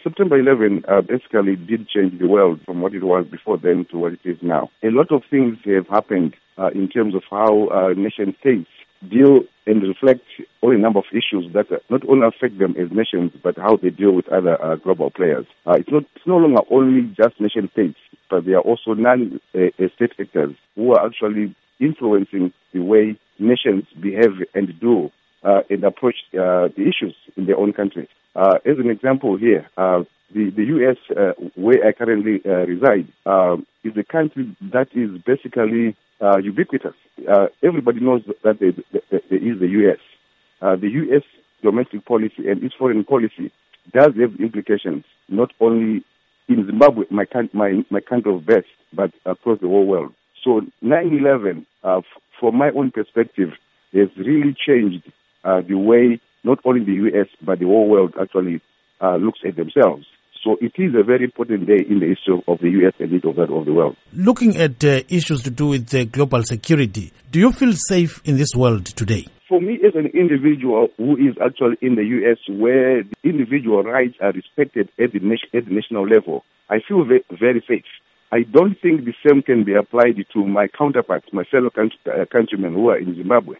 September 11 basically did change the world from what it was before then to what it is now. A lot of things have happened in terms of how nation states deal and reflect on a number of issues that not only affect them as nations, but how they deal with other global players. It's no longer only just nation states, but there are also non-state actors who are actually influencing the way nations behave and do and approach the issues in their own countries. As an example here, the U.S., where I currently reside, is a country that is basically ubiquitous. Everybody knows that there is the U.S. The U.S. domestic policy and its foreign policy does have implications not only in Zimbabwe, my country of birth, but across the whole world. So 9/11, from my own perspective, has really changed the way not only the U.S. but the whole world actually looks at themselves. So it is a very important day in the history of the U.S. and of the world. Looking at issues to do with global security, do you feel safe in this world today? For me, as an individual who is actually in the U.S., where the individual rights are respected at the national level, I feel very safe. I don't think the same can be applied to my counterparts, my fellow countrymen who are in Zimbabwe.